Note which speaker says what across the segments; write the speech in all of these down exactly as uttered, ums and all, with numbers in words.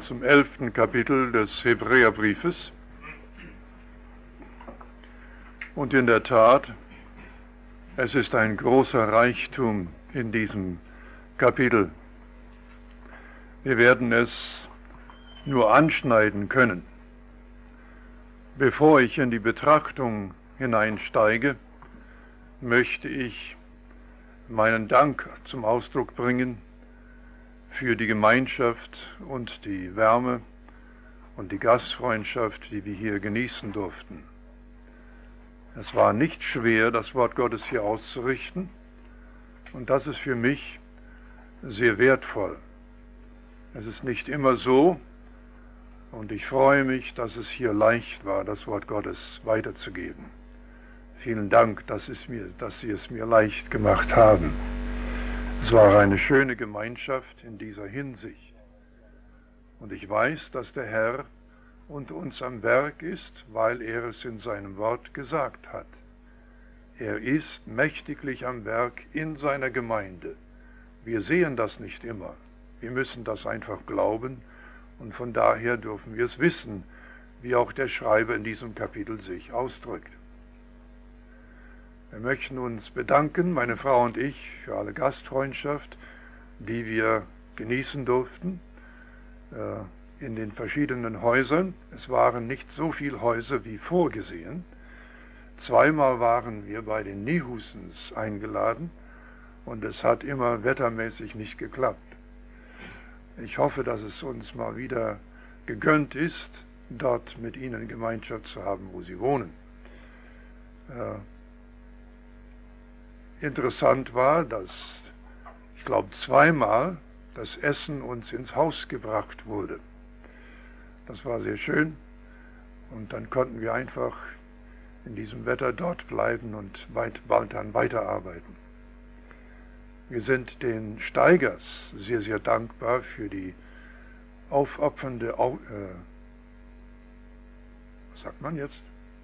Speaker 1: zum elften Kapitel des Hebräerbriefes. Und in der Tat, es ist ein großer Reichtum in diesem Kapitel. Wir werden es nur anschneiden können. Bevor ich in die Betrachtung hineinsteige, möchte ich meinen Dank zum Ausdruck bringen für die Gemeinschaft und die Wärme und die Gastfreundschaft, die wir hier genießen durften. Es war nicht schwer, das Wort Gottes hier auszurichten, und das ist für mich sehr wertvoll. Es ist nicht immer so, und ich freue mich, dass es hier leicht war, das Wort Gottes weiterzugeben. Vielen Dank, dass, es mir, dass Sie es mir leicht gemacht haben. Es war eine schöne Gemeinschaft in dieser Hinsicht. Und ich weiß, dass der Herr unter uns am Werk ist, weil er es in seinem Wort gesagt hat. Er ist mächtiglich am Werk in seiner Gemeinde. Wir sehen das nicht immer. Wir müssen das einfach glauben, und von daher dürfen wir es wissen, wie auch der Schreiber in diesem Kapitel sich ausdrückt. Wir möchten uns bedanken, meine Frau und ich, für alle Gastfreundschaft, die wir genießen durften äh, in den verschiedenen Häusern. Es waren nicht so viele Häuser wie vorgesehen. Zweimal waren wir bei den Nehusens eingeladen, und es hat immer wettermäßig nicht geklappt. Ich hoffe, dass es uns mal wieder gegönnt ist, dort mit Ihnen Gemeinschaft zu haben, wo Sie wohnen. Äh, Interessant war, dass, ich glaube, zweimal das Essen uns ins Haus gebracht wurde. Das war sehr schön, und dann konnten wir einfach in diesem Wetter dort bleiben und weit, bald dann weiterarbeiten. Wir sind den Steigers sehr, sehr dankbar für die aufopfernde, äh, was sagt man jetzt?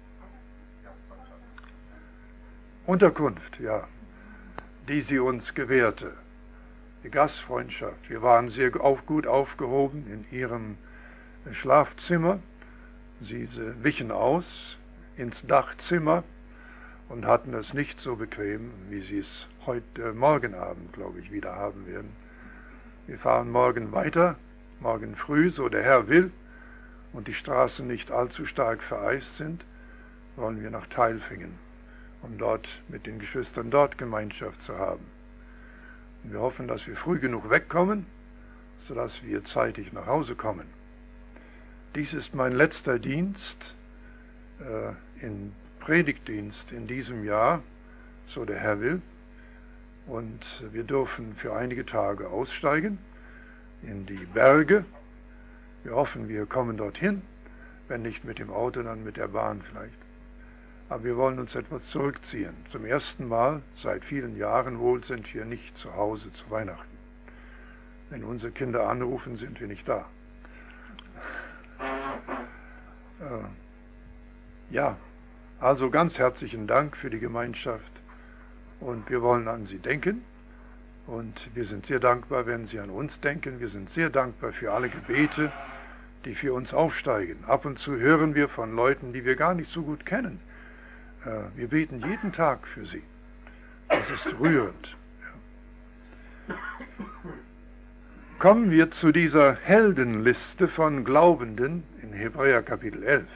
Speaker 1: Unterkunft, ja, die sie uns gewährte, die Gastfreundschaft. Wir waren sehr auf, gut aufgehoben in ihrem Schlafzimmer. Sie wichen aus ins Dachzimmer und hatten es nicht so bequem, wie sie es heute, äh, morgen Abend, glaube ich, wieder haben werden. Wir fahren morgen weiter, morgen früh, so der Herr will, und die Straßen nicht allzu stark vereist sind, wollen wir nach Tailfingen, um dort mit den Geschwistern dort Gemeinschaft zu haben. Und wir hoffen, dass wir früh genug wegkommen, sodass wir zeitig nach Hause kommen. Dies ist mein letzter Dienst, äh, in Predigtdienst in diesem Jahr, so der Herr will. Und wir dürfen für einige Tage aussteigen in die Berge. Wir hoffen, wir kommen dorthin, wenn nicht mit dem Auto, dann mit der Bahn vielleicht. Aber wir wollen uns etwas zurückziehen. Zum ersten Mal seit vielen Jahren wohl sind wir nicht zu Hause zu Weihnachten. Wenn unsere Kinder anrufen, sind wir nicht da. Äh, ja, also ganz herzlichen Dank für die Gemeinschaft, und wir wollen an Sie denken, und wir sind sehr dankbar, wenn Sie an uns denken. Wir sind sehr dankbar für alle Gebete, die für uns aufsteigen. Ab und zu hören wir von Leuten, die wir gar nicht so gut kennen. Wir beten jeden Tag für sie. Das ist rührend. Ja. Kommen wir zu dieser Heldenliste von Glaubenden in Hebräer Kapitel elf.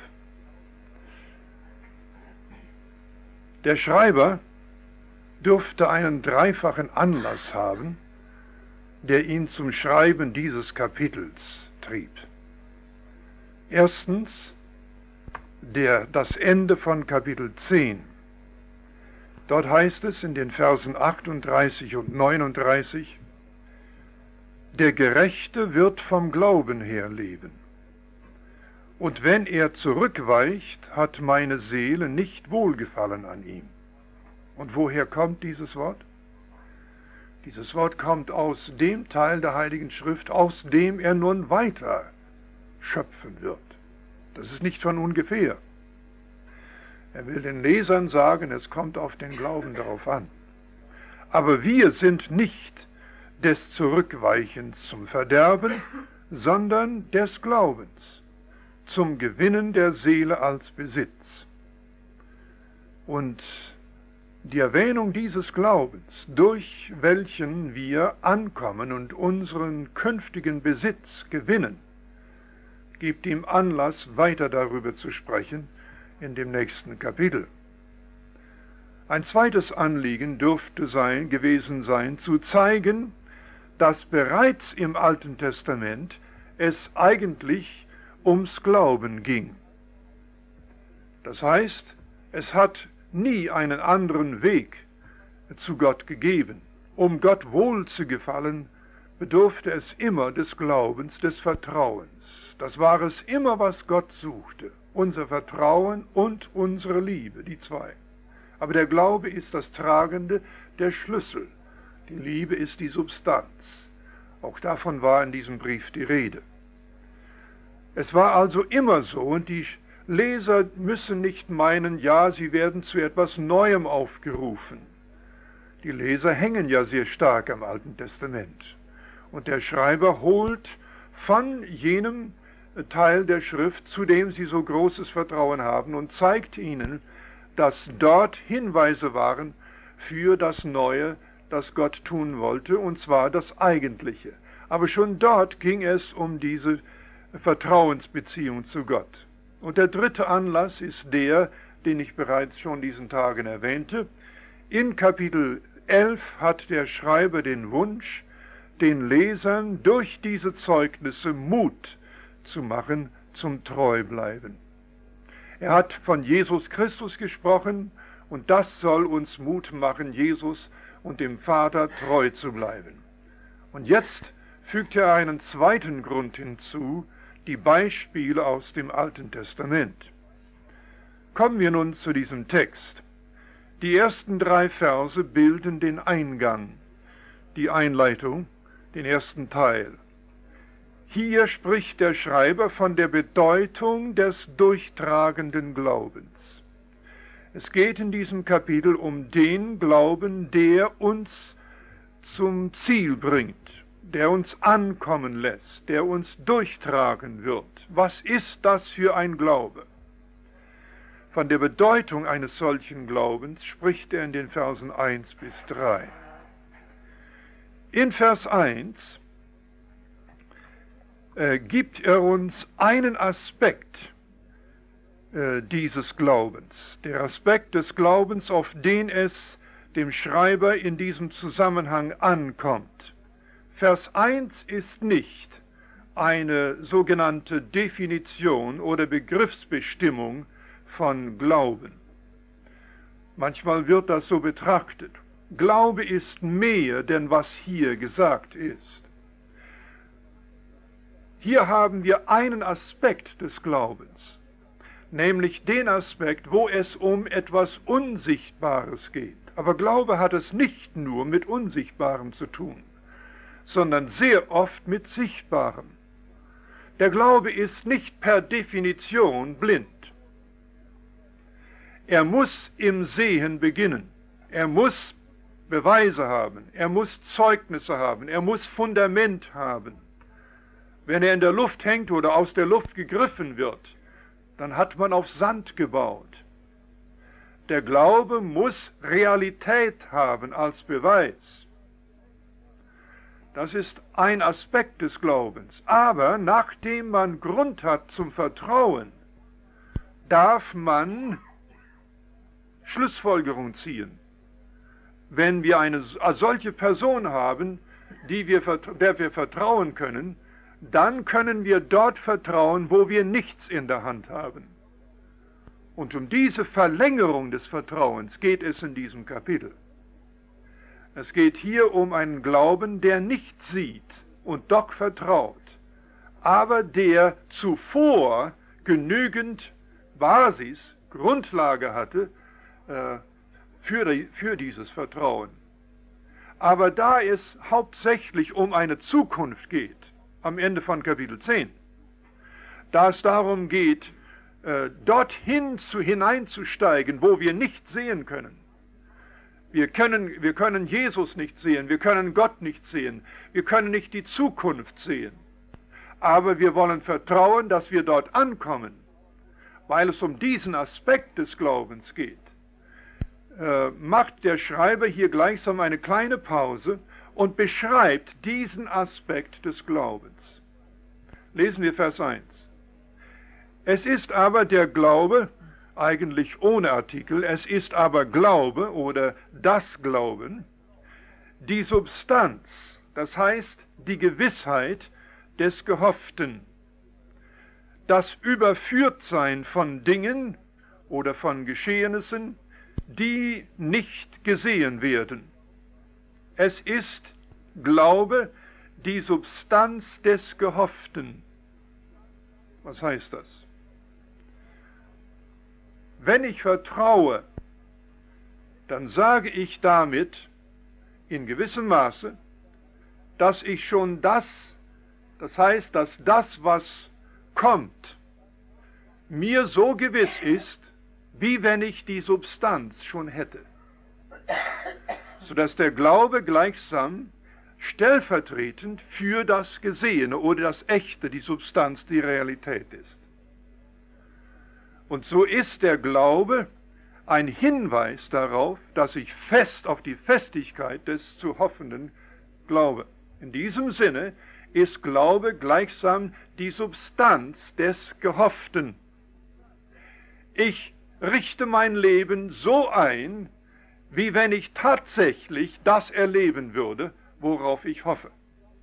Speaker 1: Der Schreiber dürfte einen dreifachen Anlass haben, der ihn zum Schreiben dieses Kapitels trieb. Erstens, Der, das Ende von Kapitel zehn. Dort heißt es in den Versen achtunddreißig und neununddreißig, der Gerechte wird vom Glauben her leben. Und wenn er zurückweicht, hat meine Seele nicht Wohlgefallen an ihm. Und woher kommt dieses Wort? Dieses Wort kommt aus dem Teil der Heiligen Schrift, aus dem er nun weiter schöpfen wird. Das ist nicht von ungefähr. Er will den Lesern sagen, es kommt auf den Glauben darauf an. Aber wir sind nicht des Zurückweichens zum Verderben, sondern des Glaubens, zum Gewinnen der Seele als Besitz. Und die Erwähnung dieses Glaubens, durch welchen wir ankommen und unseren künftigen Besitz gewinnen, gibt ihm Anlass, weiter darüber zu sprechen in dem nächsten Kapitel. Ein zweites Anliegen dürfte sein, gewesen sein, zu zeigen, dass bereits im Alten Testament es eigentlich ums Glauben ging. Das heißt, es hat nie einen anderen Weg zu Gott gegeben. Um Gott wohl zu gefallen, bedurfte es immer des Glaubens, des Vertrauens. Das war es immer, was Gott suchte. Unser Vertrauen und unsere Liebe, die zwei. Aber der Glaube ist das Tragende, der Schlüssel. Die Liebe ist die Substanz. Auch davon war in diesem Brief die Rede. Es war also immer so, und die Leser müssen nicht meinen, ja, sie werden zu etwas Neuem aufgerufen. Die Leser hängen ja sehr stark am Alten Testament. Und der Schreiber holt von jenem Teil der Schrift, zu dem sie so großes Vertrauen haben, und zeigt ihnen, dass dort Hinweise waren für das Neue, das Gott tun wollte, und zwar das Eigentliche. Aber schon dort ging es um diese Vertrauensbeziehung zu Gott. Und der dritte Anlass ist der, den ich bereits schon diesen Tagen erwähnte. In Kapitel elf hat der Schreiber den Wunsch, den Lesern durch diese Zeugnisse Mut zu machen zum Treubleiben. Er hat von Jesus Christus gesprochen, und das soll uns Mut machen, Jesus und dem Vater treu zu bleiben. Und jetzt fügt er einen zweiten Grund hinzu, die Beispiele aus dem Alten Testament. Kommen wir nun zu diesem Text. Die ersten drei Verse bilden den Eingang, die Einleitung, den ersten Teil. Hier spricht der Schreiber von der Bedeutung des durchtragenden Glaubens. Es geht in diesem Kapitel um den Glauben, der uns zum Ziel bringt, der uns ankommen lässt, der uns durchtragen wird. Was ist das für ein Glaube? Von der Bedeutung eines solchen Glaubens spricht er in den Versen eins bis drei. In Vers eins äh, gibt er uns einen Aspekt äh, dieses Glaubens, der Aspekt des Glaubens, auf den es dem Schreiber in diesem Zusammenhang ankommt. Vers eins ist nicht eine sogenannte Definition oder Begriffsbestimmung von Glauben. Manchmal wird das so betrachtet. Glaube ist mehr, denn was hier gesagt ist. Hier haben wir einen Aspekt des Glaubens, nämlich den Aspekt, wo es um etwas Unsichtbares geht. Aber Glaube hat es nicht nur mit Unsichtbarem zu tun, sondern sehr oft mit Sichtbarem. Der Glaube ist nicht per Definition blind. Er muss im Sehen beginnen. Er muss Beweise haben. Er muss Zeugnisse haben. Er muss Fundament haben. Wenn er in der Luft hängt oder aus der Luft gegriffen wird, dann hat man auf Sand gebaut. Der Glaube muss Realität haben als Beweis. Das ist ein Aspekt des Glaubens. Aber nachdem man Grund hat zum Vertrauen, darf man Schlussfolgerung ziehen. Wenn wir eine solche Person haben, die wir, der wir vertrauen können, dann können wir dort vertrauen, wo wir nichts in der Hand haben. Und um diese Verlängerung des Vertrauens geht es in diesem Kapitel. Es geht hier um einen Glauben, der nicht sieht und doch vertraut, aber der zuvor genügend Basis, Grundlage hatte äh, für, die, für dieses Vertrauen. Aber da es hauptsächlich um eine Zukunft geht, am Ende von Kapitel zehn, da es darum geht, äh, dorthin zu, hineinzusteigen, wo wir nicht sehen können. Wir können, wir können Jesus nicht sehen, wir können Gott nicht sehen, wir können nicht die Zukunft sehen. Aber wir wollen vertrauen, dass wir dort ankommen, weil es um diesen Aspekt des Glaubens geht. Äh, macht der Schreiber hier gleichsam eine kleine Pause und beschreibt diesen Aspekt des Glaubens. Lesen wir Vers eins. Es ist aber der Glaube, eigentlich ohne Artikel, es ist aber Glaube oder das Glauben, die Substanz, das heißt die Gewissheit des Gehofften, das Überführtsein von Dingen oder von Geschehnissen, die nicht gesehen werden. Es ist Glaube, die Substanz des Gehofften. Was heißt das? Wenn ich vertraue, dann sage ich damit in gewissem Maße, dass ich schon das, das heißt, dass das, was kommt, mir so gewiss ist, wie wenn ich die Substanz schon hätte. Sodass der Glaube gleichsam stellvertretend für das Gesehene oder das Echte, die Substanz, die Realität ist. Und so ist der Glaube ein Hinweis darauf, dass ich fest auf die Festigkeit des zu Hoffenden glaube. In diesem Sinne ist Glaube gleichsam die Substanz des Gehofften. Ich richte mein Leben so ein, wie wenn ich tatsächlich das erleben würde, worauf ich hoffe.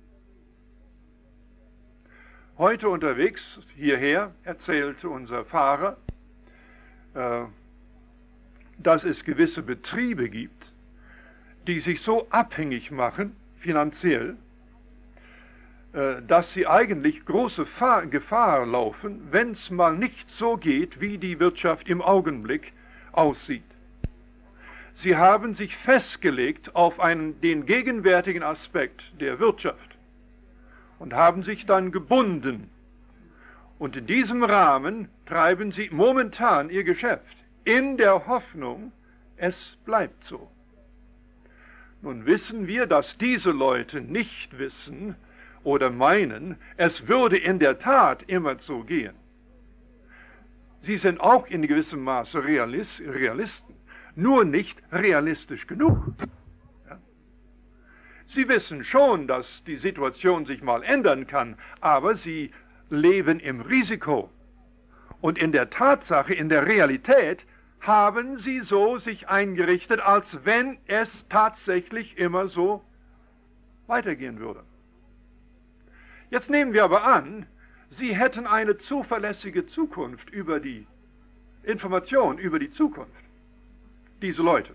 Speaker 1: Heute unterwegs hierher erzählte unser Fahrer, äh, dass es gewisse Betriebe gibt, die sich so abhängig machen, finanziell, äh, dass sie eigentlich große Fa- Gefahr laufen, wenn es mal nicht so geht, wie die Wirtschaft im Augenblick aussieht. Sie haben sich festgelegt auf einen, den gegenwärtigen Aspekt der Wirtschaft und haben sich dann gebunden. Und in diesem Rahmen treiben sie momentan ihr Geschäft, in der Hoffnung, es bleibt so. Nun wissen wir, dass diese Leute nicht wissen oder meinen, es würde in der Tat immer so gehen. Sie sind auch in gewissem Maße Realist, Realisten, nur nicht realistisch genug. Ja? Sie wissen schon, dass die Situation sich mal ändern kann, aber sie leben im Risiko. Und in der Tatsache, in der Realität, haben sie so sich eingerichtet, als wenn es tatsächlich immer so weitergehen würde. Jetzt nehmen wir aber an, sie hätten eine zuverlässige Zukunft über die Information über die Zukunft. Diese Leute.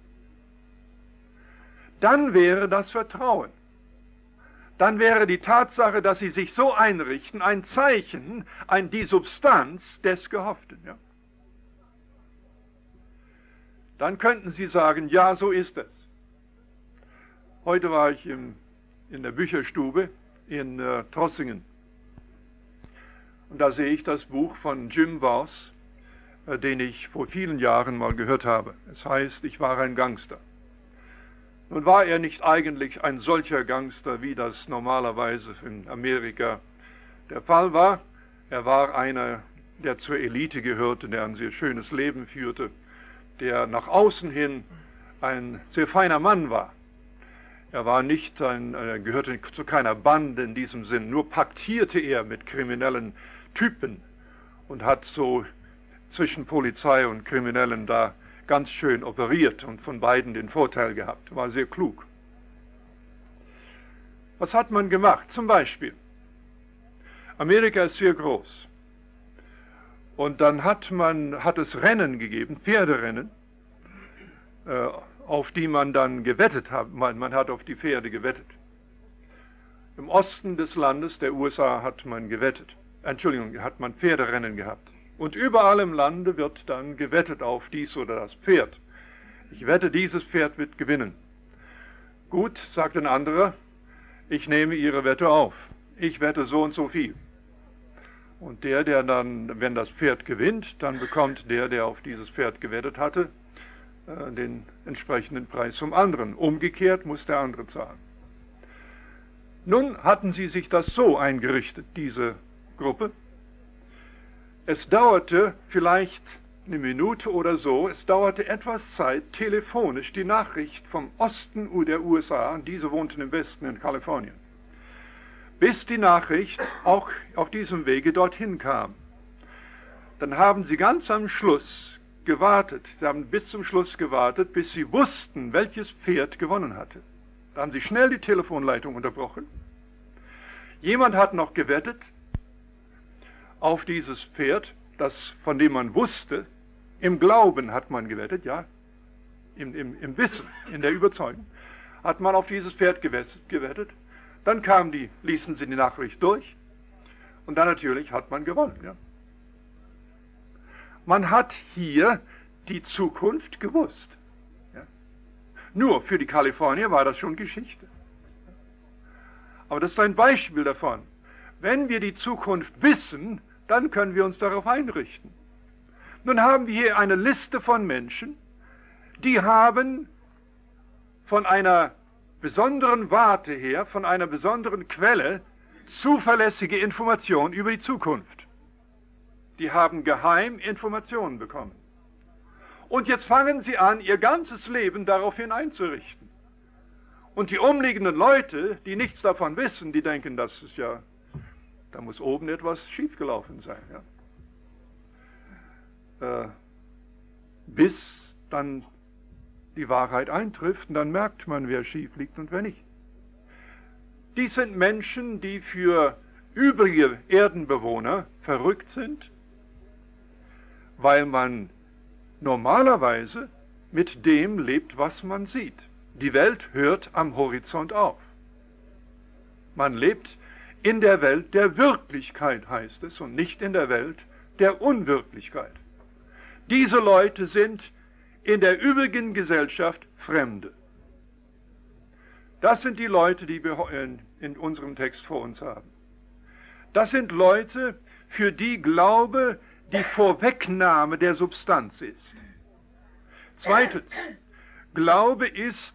Speaker 1: Dann wäre das Vertrauen. Dann wäre die Tatsache, dass sie sich so einrichten, ein Zeichen, ein, die Substanz des Gehofften. Ja? Dann könnten sie sagen, ja, so ist es. Heute war ich im, in der Bücherstube in äh, Trossingen. Und da sehe ich das Buch von Jim Voss, äh, den ich vor vielen Jahren mal gehört habe. Es heißt, ich war ein Gangster. Nun war er nicht eigentlich ein solcher Gangster, wie das normalerweise in Amerika der Fall war. Er war einer, der zur Elite gehörte, der ein sehr schönes Leben führte, der nach außen hin ein sehr feiner Mann war. Er war nicht ein, er gehörte zu keiner Bande in diesem Sinn, nur paktierte er mit kriminellen Typen und hat so zwischen Polizei und Kriminellen da ganz schön operiert und von beiden den Vorteil gehabt. War sehr klug. Was hat man gemacht? Zum Beispiel, Amerika ist sehr groß. Und dann hat man, hat es Rennen gegeben, Pferderennen, äh, auf die man dann gewettet hat. Man, man hat auf die Pferde gewettet. Im Osten des Landes, der U S A, hat man gewettet. Entschuldigung, hat man Pferderennen gehabt. Und überall im Lande wird dann gewettet auf dies oder das Pferd. Ich wette, dieses Pferd wird gewinnen. Gut, sagt ein anderer, ich nehme Ihre Wette auf. Ich wette so und so viel. Und der, der dann, wenn das Pferd gewinnt, dann bekommt der, der auf dieses Pferd gewettet hatte, äh, den entsprechenden Preis zum anderen. Umgekehrt muss der andere zahlen. Nun hatten sie sich das so eingerichtet, diese Gruppe. Es dauerte vielleicht eine Minute oder so, es dauerte etwas Zeit, telefonisch die Nachricht vom Osten der U S A, und diese wohnten im Westen in Kalifornien, bis die Nachricht auch auf diesem Wege dorthin kam. Dann haben sie ganz am Schluss gewartet, sie haben bis zum Schluss gewartet, bis sie wussten, welches Pferd gewonnen hatte. Da haben sie schnell die Telefonleitung unterbrochen. Jemand hat noch gewettet auf dieses Pferd, das, von dem man wusste, im Glauben hat man gewettet, ja, im, im, im Wissen, in der Überzeugung, hat man auf dieses Pferd gewettet. Dann kam die, ließen sie die Nachricht durch und dann natürlich hat man gewonnen. Ja. Man hat hier die Zukunft gewusst. Ja. Nur für die Kalifornier war das schon Geschichte. Aber das ist ein Beispiel davon. Wenn wir die Zukunft wissen, dann können wir uns darauf einrichten. Nun haben wir hier eine Liste von Menschen, die haben von einer besonderen Warte her, von einer besonderen Quelle, zuverlässige Informationen über die Zukunft. Die haben geheim Informationen bekommen. Und jetzt fangen sie an, ihr ganzes Leben daraufhin einzurichten. Und die umliegenden Leute, die nichts davon wissen, die denken, das ist ja, da muss oben etwas schiefgelaufen sein. Ja. Äh, bis dann die Wahrheit eintrifft, und dann merkt man, wer schief liegt und wer nicht. Dies sind Menschen, die für übrige Erdenbewohner verrückt sind, weil man normalerweise mit dem lebt, was man sieht. Die Welt hört am Horizont auf. Man lebt in der Welt der Wirklichkeit, heißt es, und nicht in der Welt der Unwirklichkeit. Diese Leute sind in der übrigen Gesellschaft Fremde. Das sind die Leute, die wir in unserem Text vor uns haben. Das sind Leute, für die Glaube die Vorwegnahme der Substanz ist. Zweitens, Glaube ist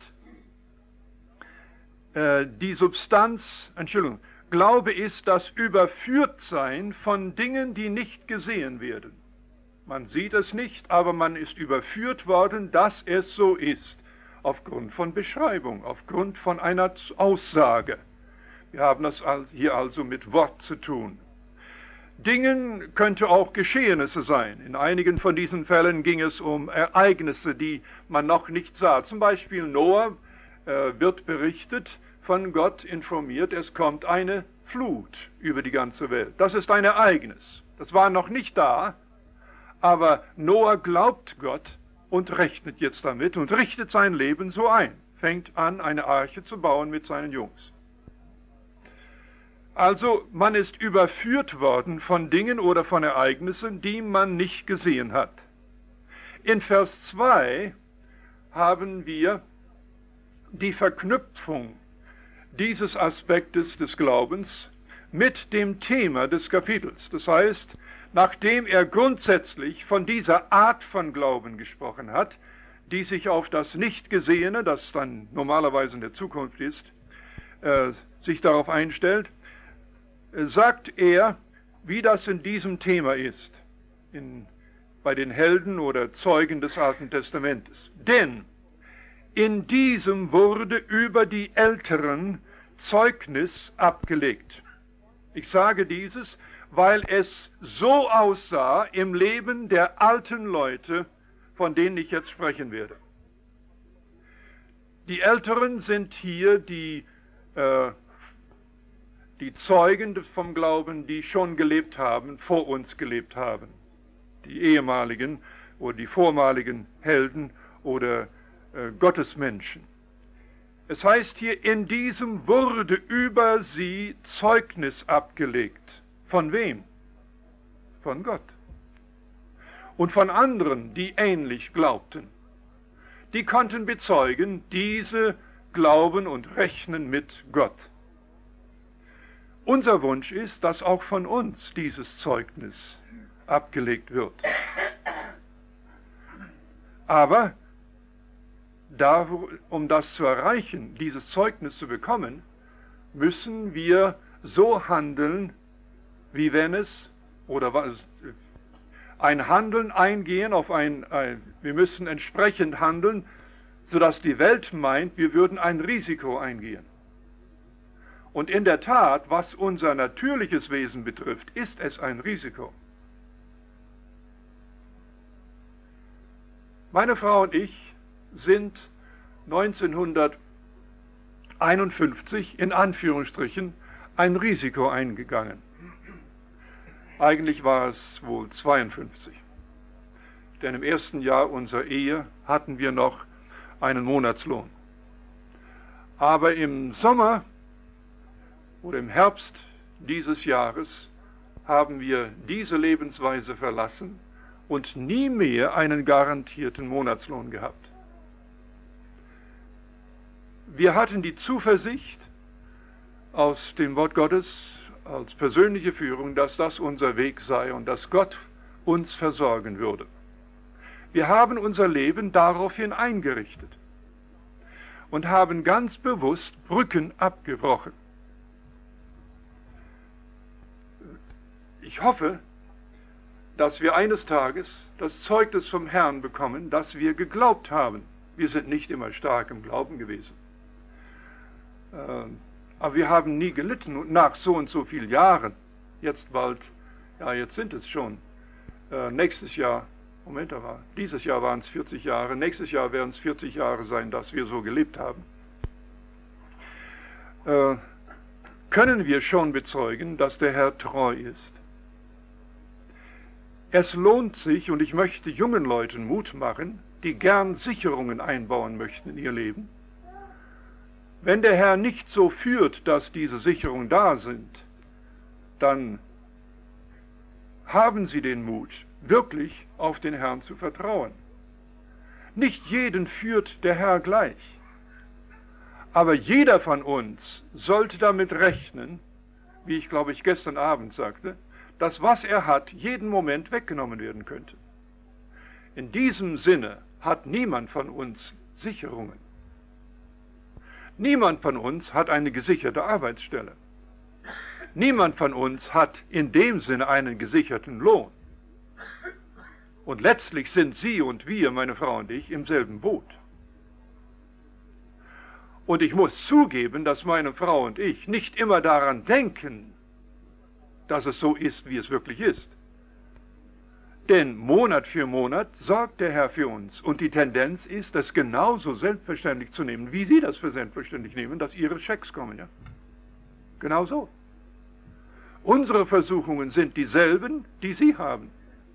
Speaker 1: äh, die Substanz, Entschuldigung, Glaube ist das Überführtsein von Dingen, die nicht gesehen werden. Man sieht es nicht, aber man ist überführt worden, dass es so ist, aufgrund von Beschreibung, aufgrund von einer Aussage. Wir haben das hier also mit Wort zu tun. Dingen könnte auch Geschehnisse sein. In einigen von diesen Fällen ging es um Ereignisse, die man noch nicht sah. Zum Beispiel Noah äh, wird berichtet, von Gott informiert, es kommt eine Flut über die ganze Welt. Das ist ein Ereignis. Das war noch nicht da, aber Noah glaubt Gott und rechnet jetzt damit und richtet sein Leben so ein. Fängt an, eine Arche zu bauen mit seinen Jungs. Also man ist überführt worden von Dingen oder von Ereignissen, die man nicht gesehen hat. In Vers zwei haben wir die Verknüpfung dieses Aspektes des Glaubens mit dem Thema des Kapitels. Das heißt, nachdem er grundsätzlich von dieser Art von Glauben gesprochen hat, die sich auf das Nichtgesehene, das dann normalerweise in der Zukunft ist, äh, sich darauf einstellt, äh, sagt er, wie das in diesem Thema ist, in, bei den Helden oder Zeugen des Alten Testamentes. Denn in diesem wurde über die Älteren Zeugnis abgelegt. Ich sage dieses, weil es so aussah im Leben der alten Leute, von denen ich jetzt sprechen werde. Die Älteren sind hier die, äh, die Zeugen vom Glauben, die schon gelebt haben, vor uns gelebt haben. Die ehemaligen oder die vormaligen Helden oder äh, Gottesmenschen. Es heißt hier, in diesem wurde über sie Zeugnis abgelegt. Von wem? Von Gott. Und von anderen, die ähnlich glaubten. Die konnten bezeugen, diese glauben und rechnen mit Gott. Unser Wunsch ist, dass auch von uns dieses Zeugnis abgelegt wird. Aber da, um das zu erreichen, dieses Zeugnis zu bekommen, müssen wir so handeln, wie wenn es, oder was, ein Handeln eingehen auf ein, ein, wir müssen entsprechend handeln, sodass die Welt meint, wir würden ein Risiko eingehen. Und in der Tat, was unser natürliches Wesen betrifft, ist es ein Risiko. Meine Frau und ich sind neunzehnhunderteinundfünfzig in Anführungsstrichen ein Risiko eingegangen. Eigentlich war es wohl zweiundfünfzig. Denn im ersten Jahr unserer Ehe hatten wir noch einen Monatslohn. Aber im Sommer oder im Herbst dieses Jahres haben wir diese Lebensweise verlassen und nie mehr einen garantierten Monatslohn gehabt. Wir hatten die Zuversicht aus dem Wort Gottes als persönliche Führung, dass das unser Weg sei und dass Gott uns versorgen würde. Wir haben unser Leben daraufhin eingerichtet und haben ganz bewusst Brücken abgebrochen. Ich hoffe, dass wir eines Tages das Zeugnis vom Herrn bekommen, dass wir geglaubt haben. Wir sind nicht immer stark im Glauben gewesen. Aber wir haben nie gelitten und nach so und so vielen Jahren, jetzt bald, ja jetzt sind es schon, nächstes Jahr, Moment, da war, dieses Jahr waren es vierzig Jahre, nächstes Jahr werden es vierzig Jahre sein, dass wir so gelebt haben, können wir schon bezeugen, dass der Herr treu ist. Es lohnt sich, und ich möchte jungen Leuten Mut machen, die gern Sicherungen einbauen möchten in ihr Leben. Wenn der Herr nicht so führt, dass diese Sicherungen da sind, dann haben Sie den Mut, wirklich auf den Herrn zu vertrauen. Nicht jeden führt der Herr gleich. Aber jeder von uns sollte damit rechnen, wie ich glaube ich gestern Abend sagte, dass was er hat, jeden Moment weggenommen werden könnte. In diesem Sinne hat niemand von uns Sicherungen. Niemand von uns hat eine gesicherte Arbeitsstelle. Niemand von uns hat in dem Sinne einen gesicherten Lohn. Und letztlich sind Sie und wir, meine Frau und ich, im selben Boot. Und ich muss zugeben, dass meine Frau und ich nicht immer daran denken, dass es so ist, wie es wirklich ist. Denn Monat für Monat sorgt der Herr für uns. Und die Tendenz ist, das genauso selbstverständlich zu nehmen, wie Sie das für selbstverständlich nehmen, dass Ihre Schecks kommen. Ja? Genau so. Unsere Versuchungen sind dieselben, die Sie haben.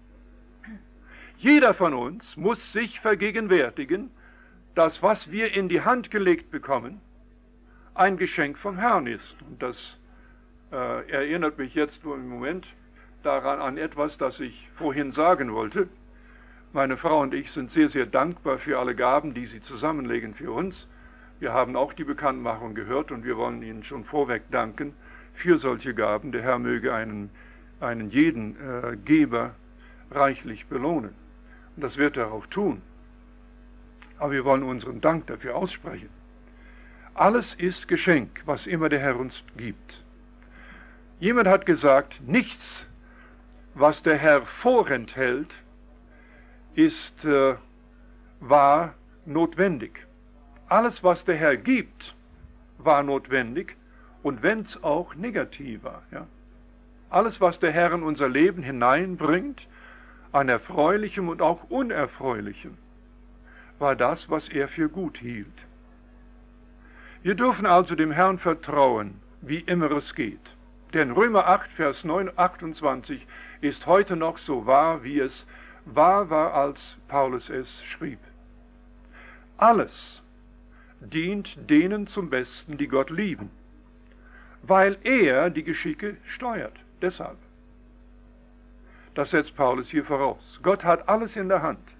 Speaker 1: Jeder von uns muss sich vergegenwärtigen, dass was wir in die Hand gelegt bekommen, ein Geschenk vom Herrn ist. Und das äh, erinnert mich jetzt nur im Moment daran an etwas, das ich vorhin sagen wollte. Meine Frau und ich sind sehr, sehr dankbar für alle Gaben, die Sie zusammenlegen für uns. Wir haben auch die Bekanntmachung gehört und wir wollen Ihnen schon vorweg danken für solche Gaben. Der Herr möge einen, einen jeden äh, Geber reichlich belohnen. Und das wird er auch tun. Aber wir wollen unseren Dank dafür aussprechen. Alles ist Geschenk, was immer der Herr uns gibt. Jemand hat gesagt, nichts, was der Herr vorenthält, ist äh, wahr notwendig. Alles, was der Herr gibt, war notwendig, und wenn es auch negativ war. Ja? Alles, was der Herr in unser Leben hineinbringt, an Erfreulichem und auch Unerfreulichem, war das, was er für gut hielt. Wir dürfen also dem Herrn vertrauen, wie immer es geht. Denn Römer acht, Vers achtundzwanzig ist heute noch so wahr, wie es wahr war, als Paulus es schrieb. Alles dient denen zum Besten, die Gott lieben, weil er die Geschicke steuert. Deshalb. Das setzt Paulus hier voraus. Gott hat alles in der Hand.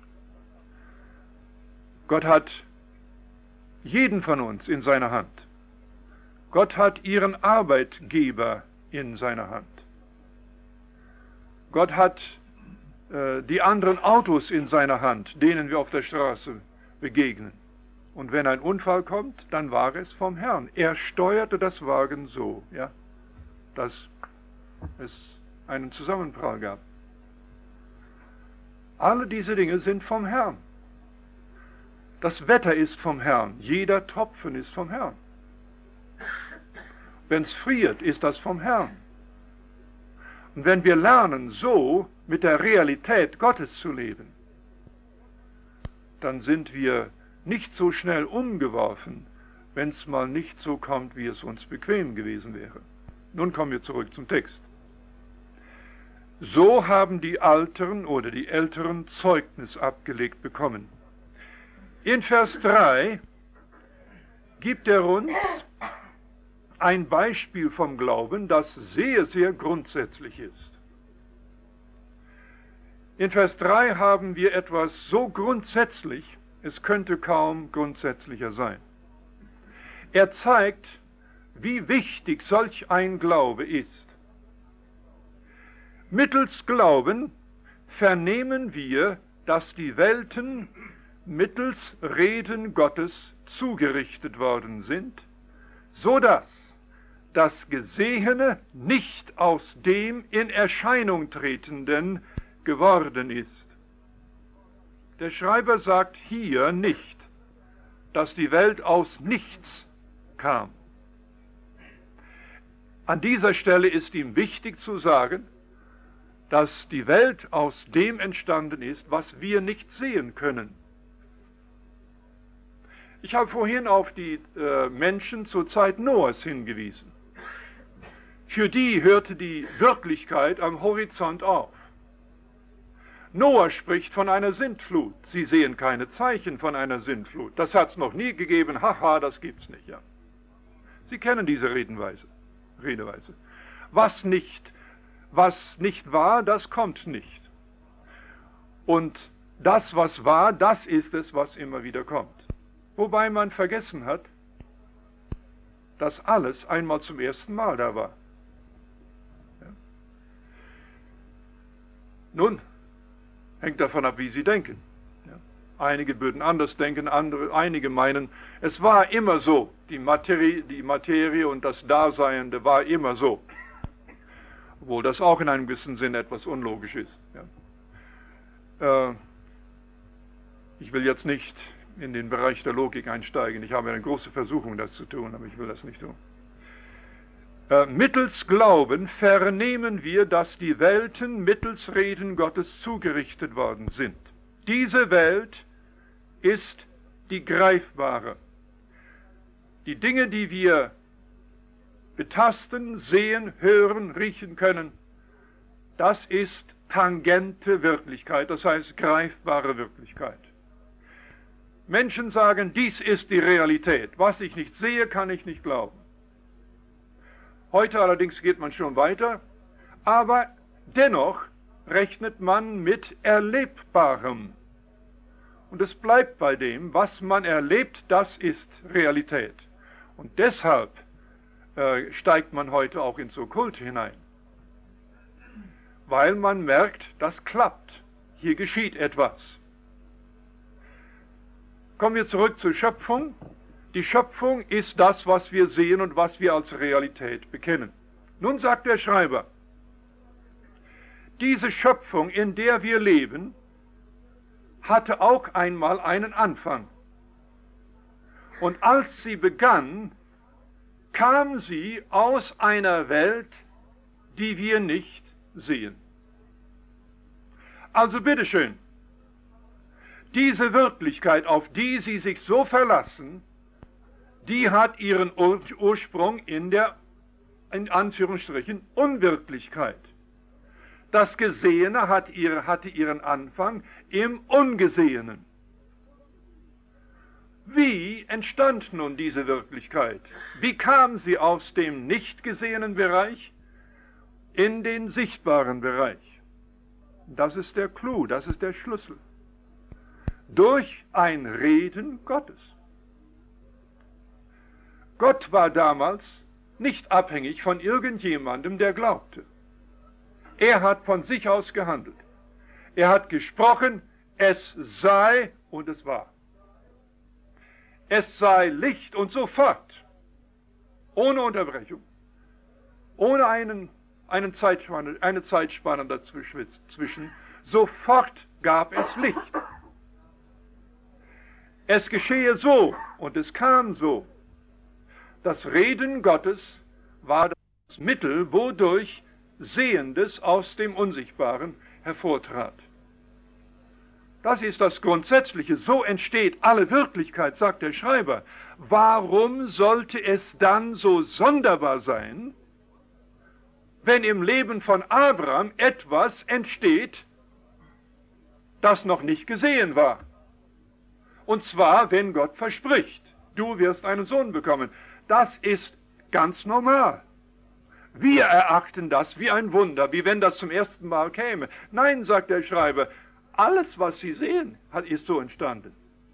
Speaker 1: Gott hat jeden von uns in seiner Hand. Gott hat Ihren Arbeitgeber in seiner Hand. Gott hat äh, die anderen Autos in seiner Hand, denen wir auf der Straße begegnen. Und wenn ein Unfall kommt, dann war es vom Herrn. Er steuerte das Wagen so, ja, dass es einen Zusammenprall gab. Alle diese Dinge sind vom Herrn. Das Wetter ist vom Herrn. Jeder Tropfen ist vom Herrn. Wenn es friert, ist das vom Herrn. Und wenn wir lernen, so mit der Realität Gottes zu leben, dann sind wir nicht so schnell umgeworfen, wenn es mal nicht so kommt, wie es uns bequem gewesen wäre. Nun kommen wir zurück zum Text. So haben die Älteren oder die Älteren Zeugnis abgelegt bekommen. In Vers drei gibt er uns ein Beispiel vom Glauben, das sehr, sehr grundsätzlich ist. In Vers drei haben wir etwas so grundsätzlich, es könnte kaum grundsätzlicher sein. Er zeigt, wie wichtig solch ein Glaube ist. Mittels Glauben vernehmen wir, dass die Welten mittels Reden Gottes zugerichtet worden sind, so dass das Gesehene nicht aus dem in Erscheinung Tretenden geworden ist. Der Schreiber sagt hier nicht, dass die Welt aus nichts kam. An dieser Stelle ist ihm wichtig zu sagen, dass die Welt aus dem entstanden ist, was wir nicht sehen können. Ich habe vorhin auf die äh, Menschen zur Zeit Noahs hingewiesen. Für die hörte die Wirklichkeit am Horizont auf. Noah spricht von einer Sintflut. Sie sehen keine Zeichen von einer Sintflut. Das hat es noch nie gegeben. Haha, das gibt's nicht. Ja. Sie kennen diese Redenweise, Redeweise. Was nicht, was nicht war, das kommt nicht. Und das, was war, das ist es, was immer wieder kommt. Wobei man vergessen hat, dass alles einmal zum ersten Mal da war. Ja. Nun, hängt davon ab, wie Sie denken. Ja. Einige würden anders denken, andere, einige meinen, es war immer so. Die Materie, die Materie und das Daseiende war immer so. Obwohl das auch in einem gewissen Sinn etwas unlogisch ist. Ja. Äh, ich will jetzt nicht in den Bereich der Logik einsteigen. Ich habe eine große Versuchung, das zu tun, aber ich will das nicht tun. Äh, mittels Glauben vernehmen wir, dass die Welten mittels Reden Gottes zugerichtet worden sind. Diese Welt ist die greifbare. Die Dinge, die wir betasten, sehen, hören, riechen können, das ist tangente Wirklichkeit, das heißt greifbare Wirklichkeit. Menschen sagen, dies ist die Realität. Was ich nicht sehe, kann ich nicht glauben. Heute allerdings geht man schon weiter, aber dennoch rechnet man mit Erlebbarem. Und es bleibt bei dem, was man erlebt, das ist Realität. Und deshalb äh, steigt man heute auch ins Okkulte hinein. Weil man merkt, das klappt. Hier geschieht etwas. Kommen wir zurück zur Schöpfung. Die Schöpfung ist das, was wir sehen und was wir als Realität bekennen. Nun sagt der Schreiber, diese Schöpfung, in der wir leben, hatte auch einmal einen Anfang. Und als sie begann, kam sie aus einer Welt, die wir nicht sehen. Also bitteschön, diese Wirklichkeit, auf die Sie sich so verlassen, die hat ihren Ur- Ursprung in der, in Anführungsstrichen, Unwirklichkeit. Das Gesehene hat ihre, hatte ihren Anfang im Ungesehenen. Wie entstand nun diese Wirklichkeit? Wie kam sie aus dem nicht gesehenen Bereich in den sichtbaren Bereich? Das ist der Clou, das ist der Schlüssel. Durch ein Reden Gottes. Gott war damals nicht abhängig von irgendjemandem, der glaubte. Er hat von sich aus gehandelt. Er hat gesprochen, es sei und es war. es sei Licht und sofort, ohne Unterbrechung, ohne einen, einen Zeitspanne, eine Zeitspanne dazwischen, sofort gab es Licht. Es geschehe so und es kam so. Das Reden Gottes war das Mittel, wodurch Sehendes aus dem Unsichtbaren hervortrat. Das ist das Grundsätzliche. So entsteht alle Wirklichkeit, sagt der Schreiber. Warum sollte es dann so sonderbar sein, wenn im Leben von Abraham etwas entsteht, das noch nicht gesehen war? Und zwar, wenn Gott verspricht, du wirst einen Sohn bekommen. Das ist ganz normal. Wir erachten das wie ein Wunder, wie wenn das zum ersten Mal käme. Nein, sagt der Schreiber, alles, was Sie sehen, ist so entstanden.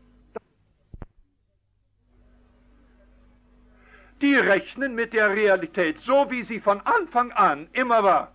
Speaker 1: Die rechnen mit der Realität, so wie sie von Anfang an immer war.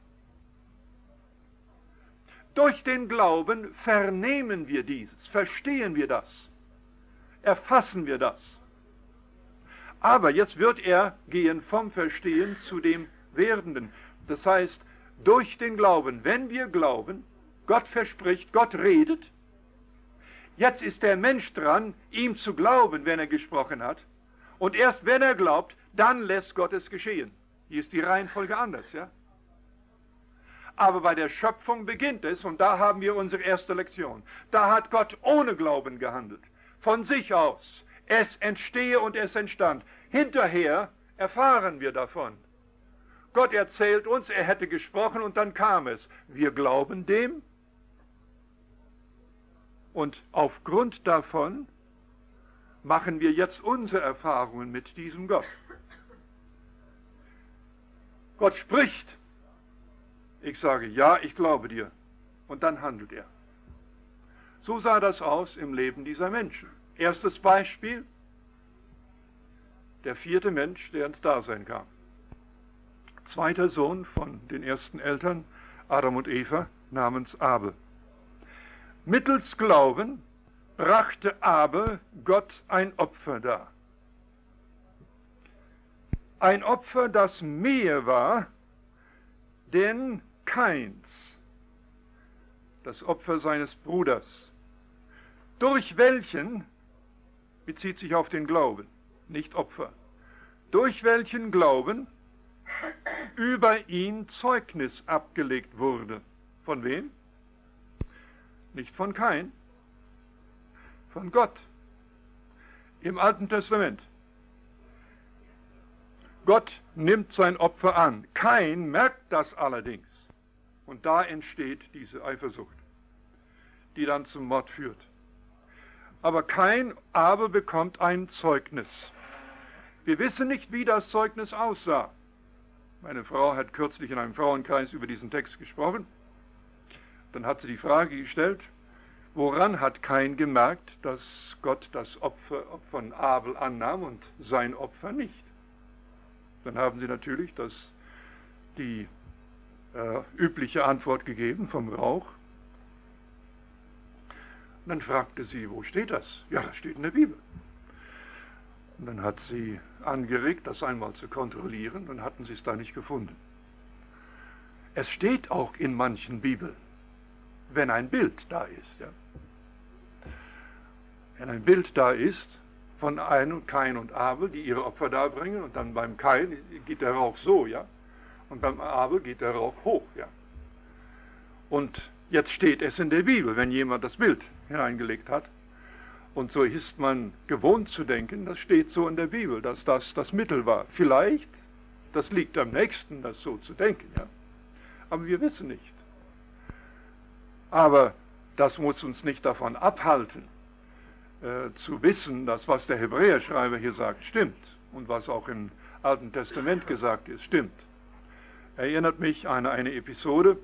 Speaker 1: Durch den Glauben vernehmen wir dieses, verstehen wir das, erfassen wir das. Aber jetzt wird er gehen vom Verstehen zu dem Werdenden. Das heißt, durch den Glauben, wenn wir glauben, Gott verspricht, Gott redet, jetzt ist der Mensch dran, ihm zu glauben, wenn er gesprochen hat. Und erst wenn er glaubt, dann lässt Gott es geschehen. Hier ist die Reihenfolge anders, ja? Aber bei der Schöpfung beginnt es, und da haben wir unsere erste Lektion. Da hat Gott ohne Glauben gehandelt, von sich aus. Es entstehe und es entstand. Hinterher erfahren wir davon. Gott erzählt uns, er hätte gesprochen und dann kam es. Wir glauben dem und aufgrund davon machen wir jetzt unsere Erfahrungen mit diesem Gott. Gott spricht. Ich sage, ja, ich glaube dir. Und dann handelt er. So sah das aus im Leben dieser Menschen. Erstes Beispiel, der vierte Mensch, der ins Dasein kam. Zweiter Sohn von den ersten Eltern, Adam und Eva, namens Abel. Mittels Glauben brachte Abel Gott ein Opfer dar. Ein Opfer, das mehr war, denn Kains, das Opfer seines Bruders, durch welchen, bezieht sich auf den Glauben, nicht Opfer, durch welchen Glauben über ihn Zeugnis abgelegt wurde. Von wem? Nicht von Kain, von Gott. Im Alten Testament. Gott nimmt sein Opfer an. Kain merkt das allerdings. Und da entsteht diese Eifersucht, die dann zum Mord führt. Aber Kain, Abel bekommt ein Zeugnis. Wir wissen nicht, wie das Zeugnis aussah. Meine Frau hat kürzlich in einem Frauenkreis über diesen Text gesprochen. Dann hat sie die Frage gestellt, woran hat Kain gemerkt, dass Gott das Opfer von Abel annahm und sein Opfer nicht? Dann haben sie natürlich das, die äh, übliche Antwort gegeben vom Rauch. Und dann fragte sie, wo steht das? Ja, das steht in der Bibel. Und dann hat sie angeregt, das einmal zu kontrollieren, dann hatten sie es da nicht gefunden. Es steht auch in manchen Bibeln, wenn ein Bild da ist. Ja. Wenn ein Bild da ist, von ein, Kain und Abel, die ihre Opfer darbringen, und dann beim Kain geht der Rauch so, ja, und beim Abel geht der Rauch hoch, ja. Und jetzt steht es in der Bibel, wenn jemand das Bild hineingelegt hat. Und so ist man gewohnt zu denken, das steht so in der Bibel, dass das das Mittel war. Vielleicht, das liegt am nächsten, das so zu denken, ja. Aber wir wissen nicht. Aber das muss uns nicht davon abhalten, äh, zu wissen, dass was der Hebräerschreiber hier sagt, stimmt. Und was auch im Alten Testament gesagt ist, stimmt. Erinnert mich an eine Episode.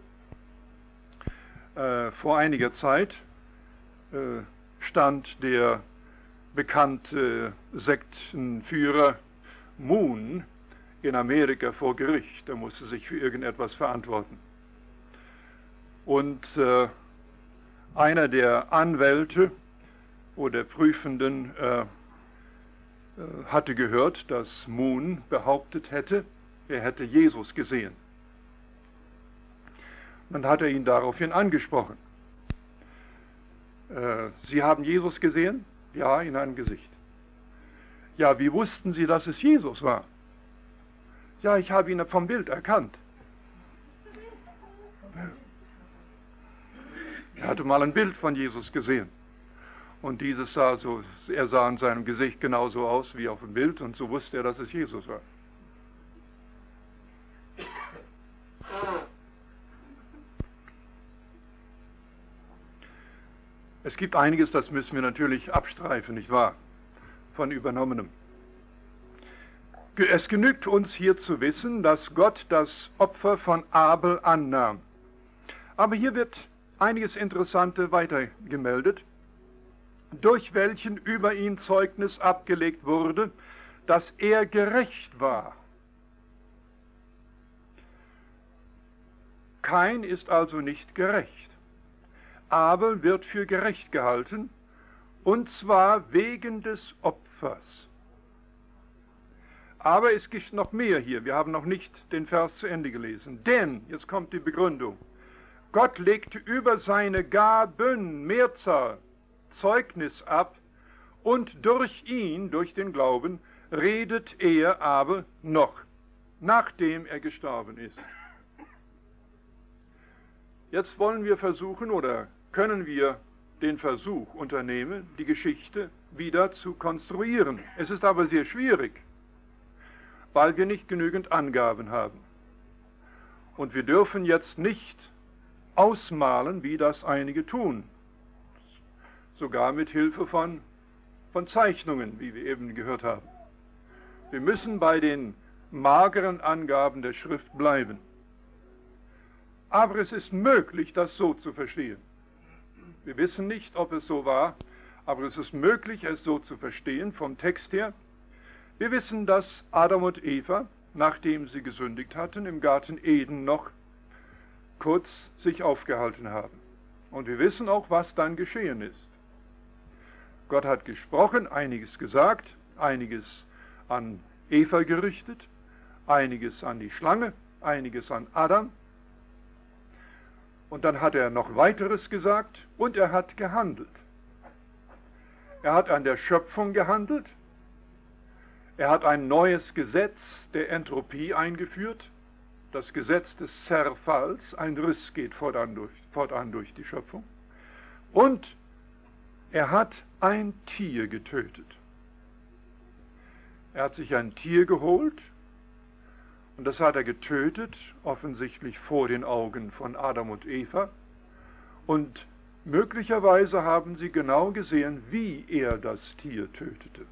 Speaker 1: Äh, vor einiger Zeit äh, stand der bekannte Sektenführer Moon in Amerika vor Gericht. Er musste sich für irgendetwas verantworten. Und äh, einer der Anwälte oder Prüfenden äh, äh, hatte gehört, dass Moon behauptet hätte, er hätte Jesus gesehen. Dann hat er ihn daraufhin angesprochen. Äh, Sie haben Jesus gesehen? Ja, in einem Gesicht. Ja, wie wussten Sie, dass es Jesus war? Ja, ich habe ihn vom Bild erkannt. Er hatte mal ein Bild von Jesus gesehen. Und dieses sah so, er sah in seinem Gesicht genauso aus wie auf dem Bild, und so wusste er, dass es Jesus war. Es gibt einiges, das müssen wir natürlich abstreifen, nicht wahr? Von Übernommenem. Es genügt uns hier zu wissen, dass Gott das Opfer von Abel annahm. Aber hier wird einiges Interessante weitergemeldet, durch welchen über ihn Zeugnis abgelegt wurde, dass er gerecht war. Kain ist also nicht gerecht. Abel wird für gerecht gehalten, und zwar wegen des Opfers. Aber es gibt noch mehr hier, wir haben noch nicht den Vers zu Ende gelesen. Denn, jetzt kommt die Begründung, Gott legte über seine Gaben, Mehrzahl, Zeugnis ab, und durch ihn, durch den Glauben, redet er aber noch, nachdem er gestorben ist. Jetzt wollen wir versuchen, oder können wir den Versuch unternehmen, die Geschichte wieder zu konstruieren. Es ist aber sehr schwierig, weil wir nicht genügend Angaben haben. Und wir dürfen jetzt nicht ausmalen, wie das einige tun. Sogar mit Hilfe von, von Zeichnungen, wie wir eben gehört haben. Wir müssen bei den mageren Angaben der Schrift bleiben. Aber es ist möglich, das so zu verstehen. Wir wissen nicht, ob es so war, aber es ist möglich, es so zu verstehen vom Text her. Wir wissen, dass Adam und Eva, nachdem sie gesündigt hatten, im Garten Eden noch kurz sich aufgehalten haben. Und wir wissen auch, was dann geschehen ist. Gott hat gesprochen, einiges gesagt, einiges an Eva gerichtet, einiges an die Schlange, einiges an Adam. Und dann hat er noch weiteres gesagt und er hat gehandelt. Er hat an der Schöpfung gehandelt. Er hat ein neues Gesetz der Entropie eingeführt, das Gesetz des Zerfalls, ein Riss geht fortan durch, fortan durch die Schöpfung. Und er hat ein Tier getötet. Er hat sich ein Tier geholt und das hat er getötet, offensichtlich vor den Augen von Adam und Eva. Und möglicherweise haben sie genau gesehen, wie er das Tier tötete.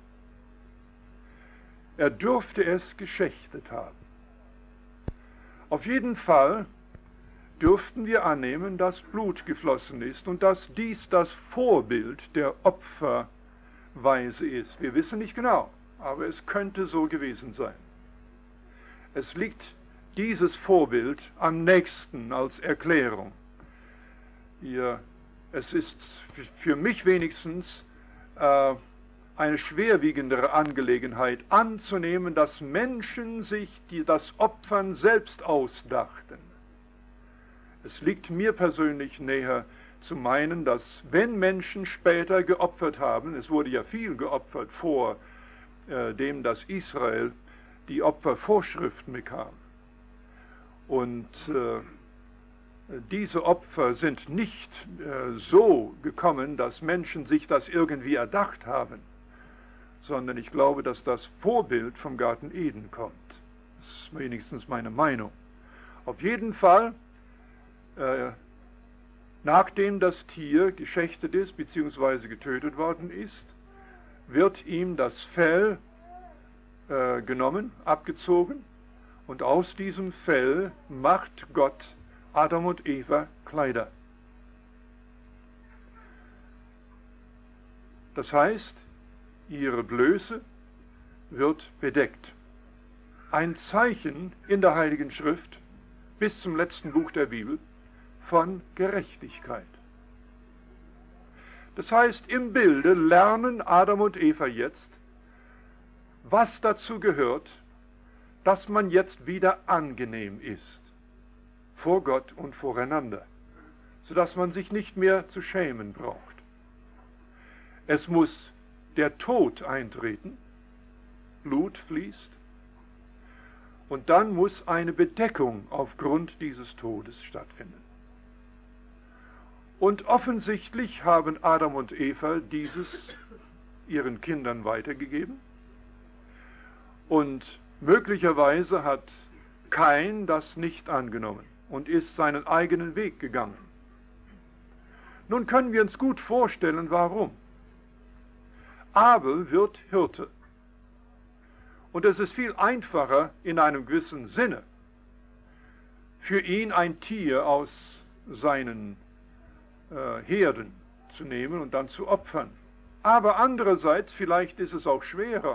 Speaker 1: Er dürfte es geschächtet haben. Auf jeden Fall dürften wir annehmen, dass Blut geflossen ist und dass dies das Vorbild der Opferweise ist. Wir wissen nicht genau, aber es könnte so gewesen sein. Es liegt dieses Vorbild am nächsten als Erklärung. Ihr, es ist für mich wenigstens äh, eine schwerwiegendere Angelegenheit anzunehmen, dass Menschen sich die, das Opfern selbst ausdachten. Es liegt mir persönlich näher zu meinen, dass wenn Menschen später geopfert haben, es wurde ja viel geopfert vor äh, dem, dass Israel die Opfervorschriften bekam. Und äh, diese Opfer sind nicht äh, so gekommen, dass Menschen sich das irgendwie erdacht haben, sondern ich glaube, dass das Vorbild vom Garten Eden kommt. Das ist wenigstens meine Meinung. Auf jeden Fall, äh, nachdem das Tier geschächtet ist bzw. getötet worden ist, wird ihm das Fell äh, genommen, abgezogen, und aus diesem Fell macht Gott Adam und Eva Kleider. Das heißt, ihre Blöße wird bedeckt. Ein Zeichen in der Heiligen Schrift bis zum letzten Buch der Bibel von Gerechtigkeit. Das heißt, im Bilde lernen Adam und Eva jetzt, was dazu gehört, dass man jetzt wieder angenehm ist, vor Gott und voreinander, sodass man sich nicht mehr zu schämen braucht. Es muss der Tod eintreten, Blut fließt, und dann muss eine Bedeckung aufgrund dieses Todes stattfinden. Und offensichtlich haben Adam und Eva dieses ihren Kindern weitergegeben, und möglicherweise hat Kain das nicht angenommen und ist seinen eigenen Weg gegangen. Nun können wir uns gut vorstellen, warum. Abel wird Hirte. Und es ist viel einfacher, in einem gewissen Sinne, für ihn ein Tier aus seinen äh, Herden zu nehmen und dann zu opfern. Aber andererseits, vielleicht ist es auch schwerer,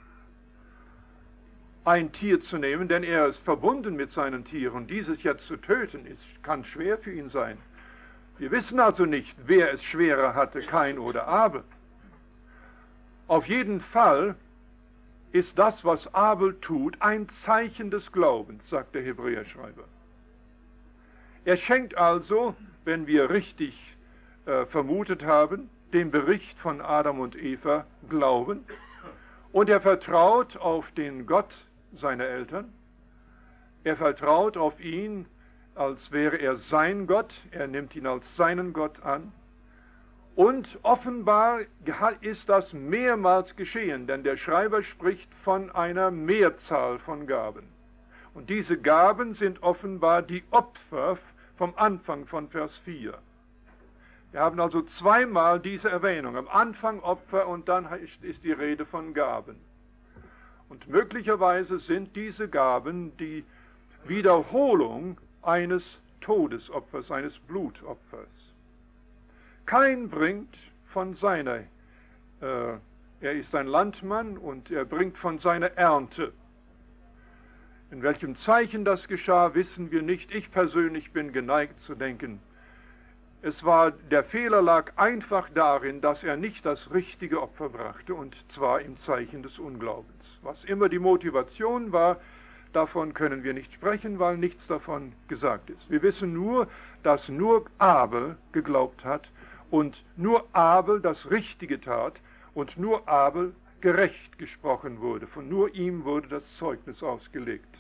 Speaker 1: ein Tier zu nehmen, denn er ist verbunden mit seinen Tieren. Dieses jetzt zu töten, ist, kann schwer für ihn sein. Wir wissen also nicht, wer es schwerer hatte, Kain oder Abel. Auf jeden Fall ist das, was Abel tut, ein Zeichen des Glaubens, sagt der Hebräerschreiber. Er schenkt also, wenn wir richtig äh, vermutet haben, dem Bericht von Adam und Eva Glauben, und er vertraut auf den Gott seiner Eltern. Er vertraut auf ihn, als wäre er sein Gott. Er nimmt ihn als seinen Gott an. Und offenbar ist das mehrmals geschehen, denn der Schreiber spricht von einer Mehrzahl von Gaben. Und diese Gaben sind offenbar die Opfer vom Anfang von Vers vier. Wir haben also zweimal diese Erwähnung, am Anfang Opfer und dann ist die Rede von Gaben. Und möglicherweise sind diese Gaben die Wiederholung eines Todesopfers, eines Blutopfers. Kain bringt von seiner, äh, er ist ein Landmann und er bringt von seiner Ernte. In welchem Zeichen das geschah, wissen wir nicht. Ich persönlich bin geneigt zu denken, es war, der Fehler lag einfach darin, dass er nicht das richtige Opfer brachte, und zwar im Zeichen des Unglaubens. Was immer die Motivation war, davon können wir nicht sprechen, weil nichts davon gesagt ist. Wir wissen nur, dass nur Abel geglaubt hat und nur Abel das Richtige tat und nur Abel gerecht gesprochen wurde. Von nur ihm wurde das Zeugnis ausgelegt.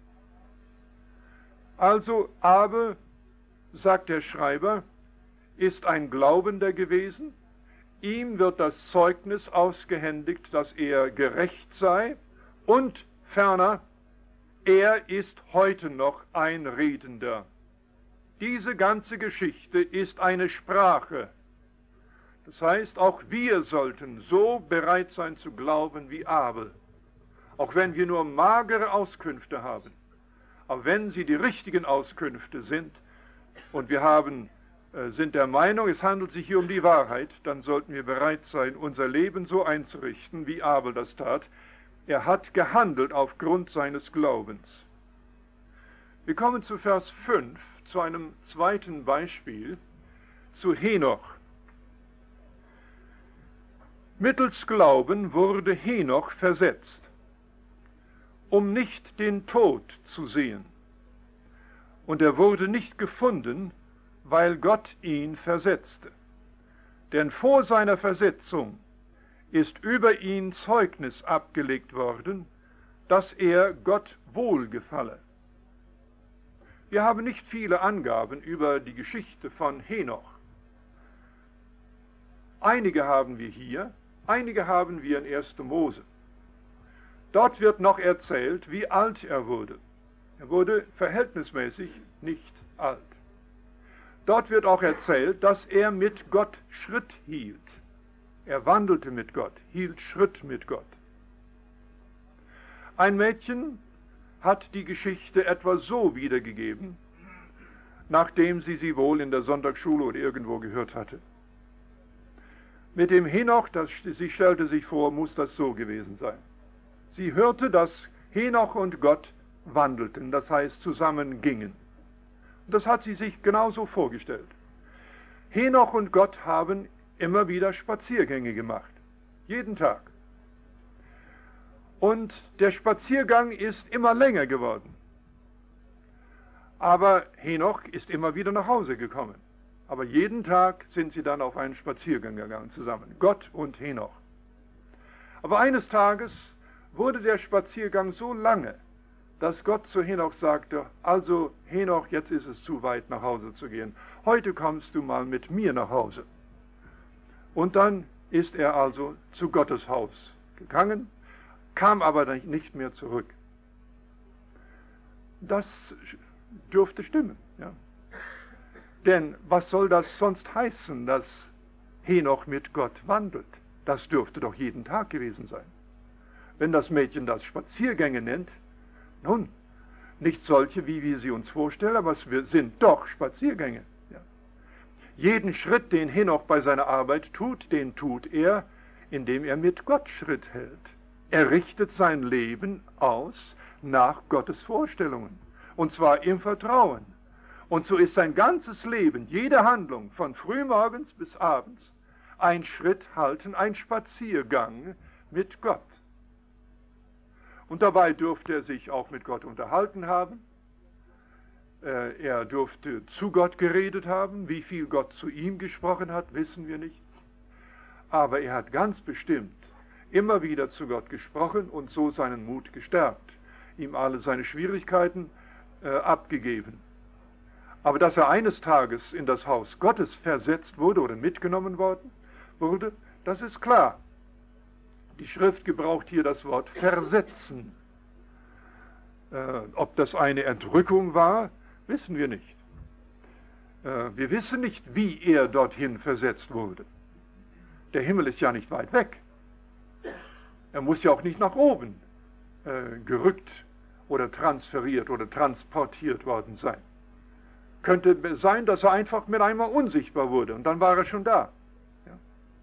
Speaker 1: Also Abel, sagt der Schreiber, ist ein Glaubender gewesen. Ihm wird das Zeugnis ausgehändigt, dass er gerecht sei, und ferner, er ist heute noch ein Redender. Diese ganze Geschichte ist eine Sprache. Das heißt, auch wir sollten so bereit sein zu glauben wie Abel, auch wenn wir nur magere Auskünfte haben. Aber wenn sie die richtigen Auskünfte sind und wir haben sind der Meinung, es handelt sich hier um die Wahrheit, dann sollten wir bereit sein, unser Leben so einzurichten, wie Abel das tat. Er hat gehandelt aufgrund seines Glaubens. Wir kommen zu Vers fünf, zu einem zweiten Beispiel, zu Henoch. Mittels Glauben wurde Henoch versetzt, um nicht den Tod zu sehen. Und er wurde nicht gefunden, weil Gott ihn versetzte. Denn vor seiner Versetzung ist über ihn Zeugnis abgelegt worden, dass er Gott wohlgefalle. Wir haben nicht viele Angaben über die Geschichte von Henoch. Einige haben wir hier, einige haben wir in erster Mose. Dort wird noch erzählt, wie alt er wurde. Er wurde verhältnismäßig nicht alt. Dort wird auch erzählt, dass er mit Gott Schritt hielt. Er wandelte mit Gott, hielt Schritt mit Gott. Ein Mädchen hat die Geschichte etwa so wiedergegeben, nachdem sie sie wohl in der Sonntagsschule oder irgendwo gehört hatte. Mit dem Henoch, das, sie stellte sich vor, muss das so gewesen sein. Sie hörte, dass Henoch und Gott wandelten, das heißt zusammen gingen. Das hat sie sich genauso vorgestellt. Henoch und Gott haben immer wieder Spaziergänge gemacht. Jeden Tag. Und der Spaziergang ist immer länger geworden. Aber Henoch ist immer wieder nach Hause gekommen. Aber jeden Tag sind sie dann auf einen Spaziergang gegangen zusammen, Gott und Henoch. Aber eines Tages wurde der Spaziergang so lange, dass Gott zu Henoch sagte, also Henoch, jetzt ist es zu weit nach Hause zu gehen. Heute kommst du mal mit mir nach Hause. Und dann ist er also zu Gottes Haus gegangen, kam aber nicht mehr zurück. Das dürfte stimmen. Ja. Denn was soll das sonst heißen, dass Henoch mit Gott wandelt? Das dürfte doch jeden Tag gewesen sein. Wenn das Mädchen das Spaziergänge nennt, nun, nicht solche, wie wir sie uns vorstellen, aber es sind doch Spaziergänge. Ja. Jeden Schritt, den Henoch bei seiner Arbeit tut, den tut er, indem er mit Gott Schritt hält. Er richtet sein Leben aus nach Gottes Vorstellungen, und zwar im Vertrauen. Und so ist sein ganzes Leben, jede Handlung, von frühmorgens bis abends, ein Schritt halten, ein Spaziergang mit Gott. Und dabei durfte er sich auch mit Gott unterhalten haben. Er durfte zu Gott geredet haben. Wie viel Gott zu ihm gesprochen hat, wissen wir nicht. Aber er hat ganz bestimmt immer wieder zu Gott gesprochen und so seinen Mut gestärkt, ihm alle seine Schwierigkeiten äh, abgegeben. Aber dass er eines Tages in das Haus Gottes versetzt wurde oder mitgenommen worden wurde, das ist klar. Die Schrift gebraucht hier das Wort versetzen. Äh, ob das eine Entrückung war, wissen wir nicht. Äh, wir wissen nicht, wie er dorthin versetzt wurde. Der Himmel ist ja nicht weit weg. Er muss ja auch nicht nach oben äh, gerückt oder transferiert oder transportiert worden sein. Könnte sein, dass er einfach mit einmal unsichtbar wurde und dann war er schon da. Ja.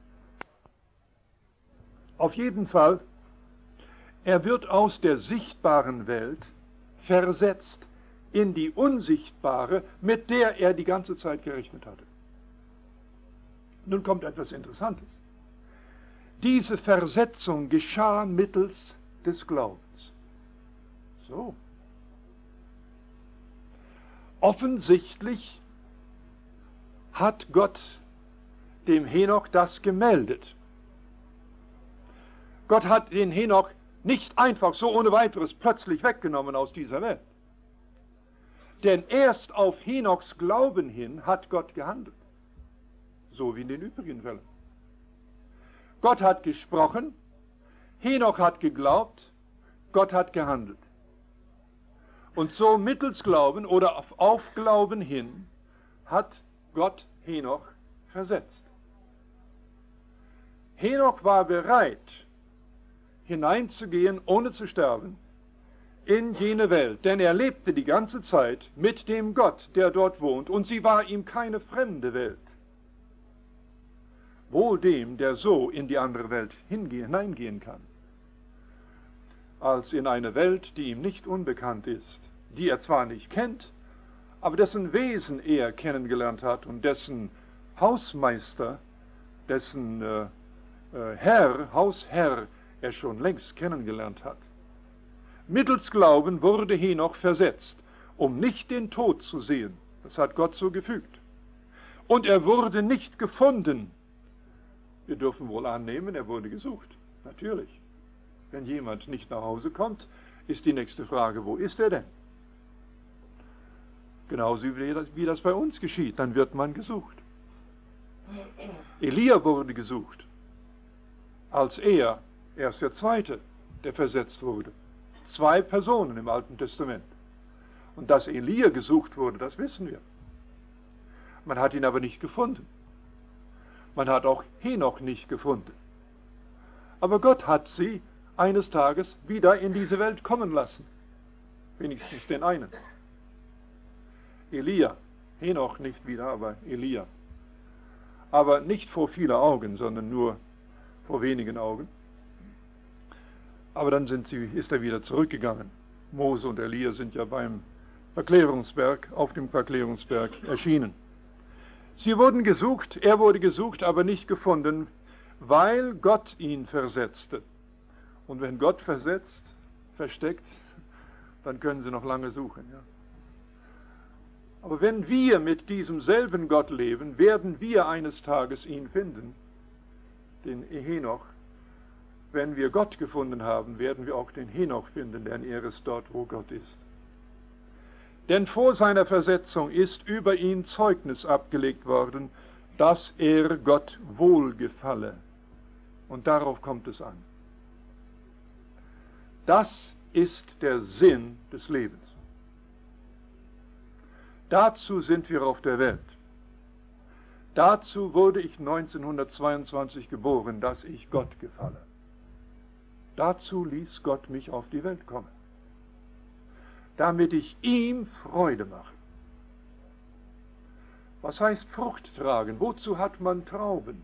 Speaker 1: Auf jeden Fall, er wird aus der sichtbaren Welt versetzt in die unsichtbare, mit der er die ganze Zeit gerechnet hatte. Nun kommt etwas Interessantes. Diese Versetzung geschah mittels des Glaubens. So. Offensichtlich hat Gott dem Henoch das gemeldet. Gott hat den Henoch nicht einfach so ohne weiteres plötzlich weggenommen aus dieser Welt. Denn erst auf Henochs Glauben hin hat Gott gehandelt. So wie in den übrigen Fällen. Gott hat gesprochen, Henoch hat geglaubt, Gott hat gehandelt. Und so mittels Glauben oder auf, auf Glauben hin hat Gott Henoch versetzt. Henoch war bereit, hineinzugehen, ohne zu sterben, in jene Welt, denn er lebte die ganze Zeit mit dem Gott, der dort wohnt, und sie war ihm keine fremde Welt. Wohl dem, der so in die andere Welt hingehen, hineingehen kann, als in eine Welt, die ihm nicht unbekannt ist, die er zwar nicht kennt, aber dessen Wesen er kennengelernt hat und dessen Hausmeister, dessen äh, äh, Herr, Hausherr er schon längst kennengelernt hat. Mittels Glauben wurde Henoch versetzt, um nicht den Tod zu sehen. Das hat Gott so gefügt. Und er wurde nicht gefunden. Wir dürfen wohl annehmen, er wurde gesucht. Natürlich. Wenn jemand nicht nach Hause kommt, ist die nächste Frage, wo ist er denn? Genauso wie das bei uns geschieht, dann wird man gesucht. Elia wurde gesucht. Als er, er ist der Zweite, der versetzt wurde. Zwei Personen im Alten Testament. Und dass Elia gesucht wurde, das wissen wir. Man hat ihn aber nicht gefunden. Man hat auch Henoch nicht gefunden. Aber Gott hat sie eines Tages wieder in diese Welt kommen lassen. Wenigstens den einen. Elia, Henoch nicht wieder, aber Elia. Aber nicht vor vieler Augen, sondern nur vor wenigen Augen. Aber dann sind sie, ist er wieder zurückgegangen. Mose und Elia sind ja beim Verklärungsberg, auf dem Verklärungsberg erschienen. Sie wurden gesucht, er wurde gesucht, aber nicht gefunden, weil Gott ihn versetzte. Und wenn Gott versetzt, versteckt, dann können sie noch lange suchen. Ja. Aber wenn wir mit diesem selben Gott leben, werden wir eines Tages ihn finden, den Henoch. Wenn wir Gott gefunden haben, werden wir auch den Henoch finden, denn er ist dort, wo Gott ist. Denn vor seiner Versetzung ist über ihn Zeugnis abgelegt worden, dass er Gott wohlgefalle. Und darauf kommt es an. Das ist der Sinn des Lebens. Dazu sind wir auf der Welt. Dazu wurde ich neunzehnhundertzweiundzwanzig geboren, dass ich Gott gefalle. Dazu ließ Gott mich auf die Welt kommen, damit ich ihm Freude mache. Was heißt Frucht tragen? Wozu hat man Trauben?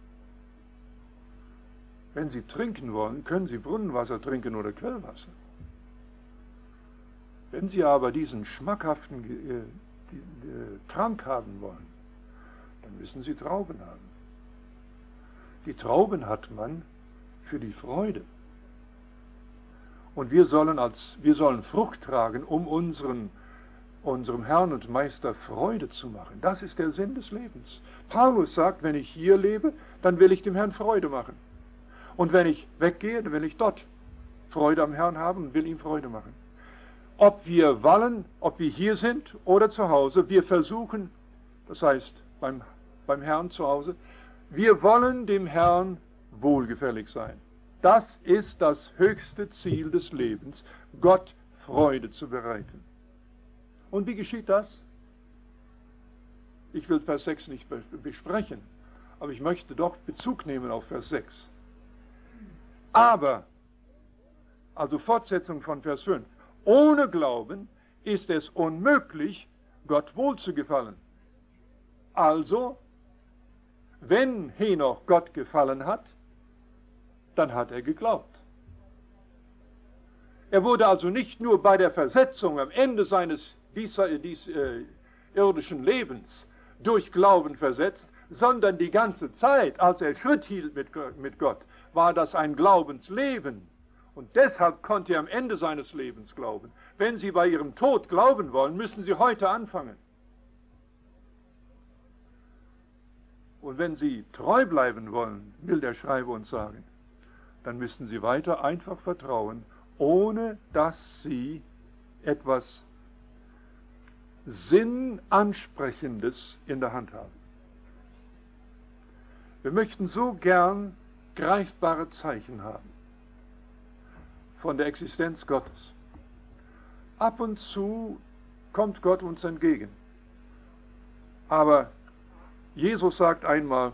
Speaker 1: Wenn Sie trinken wollen, können Sie Brunnenwasser trinken oder Quellwasser. Wenn Sie aber diesen schmackhaften äh, die, äh, Trank haben wollen, dann müssen Sie Trauben haben. Die Trauben hat man für die Freude. Und wir sollen, als, wir sollen Frucht tragen, um unseren, unserem Herrn und Meister Freude zu machen. Das ist der Sinn des Lebens. Paulus sagt, wenn ich hier lebe, dann will ich dem Herrn Freude machen. Und wenn ich weggehe, dann will ich dort Freude am Herrn haben und will ihm Freude machen. Ob wir wollen, ob wir hier sind oder zu Hause, wir versuchen, das heißt beim, beim Herrn zu Hause, wir wollen dem Herrn wohlgefällig sein. Das ist das höchste Ziel des Lebens, Gott Freude zu bereiten. Und wie geschieht das? Ich will Vers sechs nicht besprechen, aber ich möchte doch Bezug nehmen auf Vers sechs. Aber, also Fortsetzung von Vers fünf, ohne Glauben ist es unmöglich, Gott wohlzugefallen. Also, wenn Henoch Gott gefallen hat, dann hat er geglaubt. Er wurde also nicht nur bei der Versetzung am Ende seines dies, dies, äh, irdischen Lebens durch Glauben versetzt, sondern die ganze Zeit, als er Schritt hielt mit, mit Gott, war das ein Glaubensleben. Und deshalb konnte er am Ende seines Lebens glauben. Wenn Sie bei Ihrem Tod glauben wollen, müssen Sie heute anfangen. Und wenn Sie treu bleiben wollen, will der Schreiber uns sagen, dann müssen Sie weiter einfach vertrauen, ohne dass Sie etwas Sinnansprechendes in der Hand haben. Wir möchten so gern greifbare Zeichen haben von der Existenz Gottes. Ab und zu kommt Gott uns entgegen. Aber Jesus sagt einmal,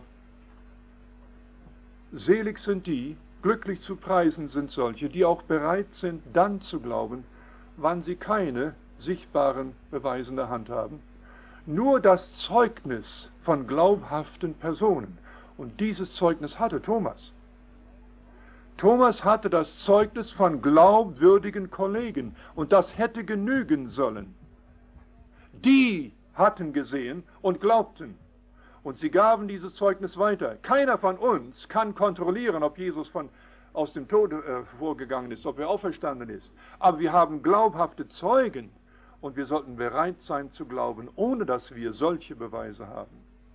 Speaker 1: selig sind die, glücklich zu preisen sind solche, die auch bereit sind, dann zu glauben, wann sie keine sichtbaren Beweise in der Hand haben. Nur das Zeugnis von glaubhaften Personen. Und dieses Zeugnis hatte Thomas. Thomas hatte das Zeugnis von glaubwürdigen Kollegen. Und das hätte genügen sollen. Die hatten gesehen und glaubten. Und sie gaben dieses Zeugnis weiter. Keiner von uns kann kontrollieren, ob Jesus von, aus dem Tode äh, vorgegangen ist, ob er auferstanden ist. Aber wir haben glaubhafte Zeugen und wir sollten bereit sein zu glauben, ohne dass wir solche Beweise haben.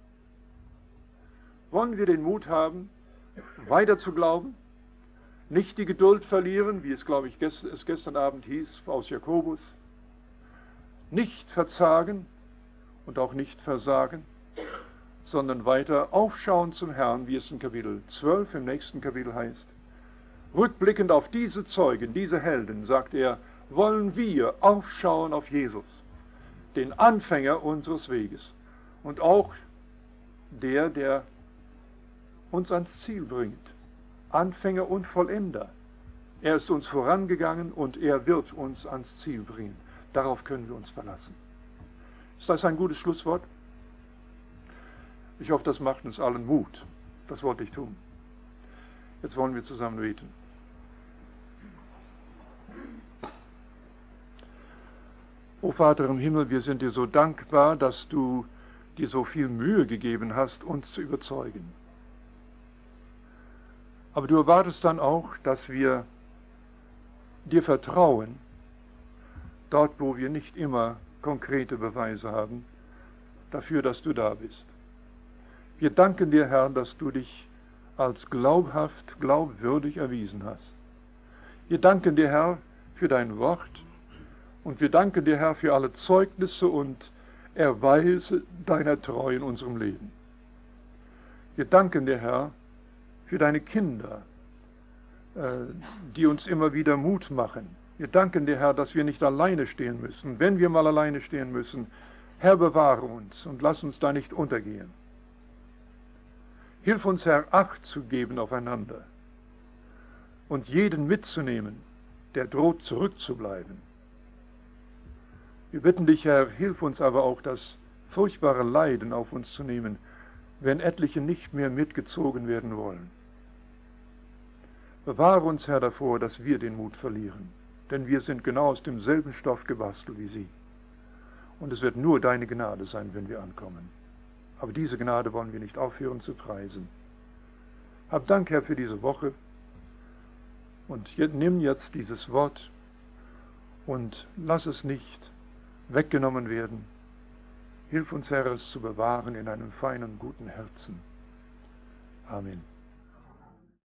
Speaker 1: Wollen wir den Mut haben, weiter zu glauben? Nicht die Geduld verlieren, wie es, glaube ich, gest- es gestern Abend hieß aus Jakobus. Nicht verzagen und auch nicht versagen, sondern weiter aufschauen zum Herrn, wie es in Kapitel zwölf im nächsten Kapitel heißt. Rückblickend auf diese Zeugen, diese Helden, sagt er, wollen wir aufschauen auf Jesus, den Anfänger unseres Weges und auch der, der uns ans Ziel bringt. Anfänger und Vollender. Er ist uns vorangegangen und er wird uns ans Ziel bringen. Darauf können wir uns verlassen. Ist das ein gutes Schlusswort? Ich hoffe, das macht uns allen Mut. Das wollte ich tun. Jetzt wollen wir zusammen beten. O Vater im Himmel, wir sind dir so dankbar, dass du dir so viel Mühe gegeben hast, uns zu überzeugen. Aber du erwartest dann auch, dass wir dir vertrauen, dort wo wir nicht immer konkrete Beweise haben, dafür, dass du da bist. Wir danken dir, Herr, dass du dich als glaubhaft, glaubwürdig erwiesen hast. Wir danken dir, Herr, für dein Wort und wir danken dir, Herr, für alle Zeugnisse und Erweise deiner Treue in unserem Leben. Wir danken dir, Herr, für deine Kinder, die uns immer wieder Mut machen. Wir danken dir, Herr, dass wir nicht alleine stehen müssen. Wenn wir mal alleine stehen müssen, Herr, bewahre uns und lass uns da nicht untergehen. Hilf uns, Herr, Acht zu geben aufeinander und jeden mitzunehmen, der droht zurückzubleiben. Wir bitten dich, Herr, hilf uns aber auch, das furchtbare Leiden auf uns zu nehmen, wenn etliche nicht mehr mitgezogen werden wollen. Bewahre uns, Herr, davor, dass wir den Mut verlieren, denn wir sind genau aus demselben Stoff gebastelt wie sie. Und es wird nur deine Gnade sein, wenn wir ankommen. Aber diese Gnade wollen wir nicht aufhören zu preisen. Hab Dank, Herr, für diese Woche und nimm jetzt dieses Wort und lass es nicht weggenommen werden. Hilf uns, Herr, es zu bewahren in einem feinen, guten Herzen. Amen.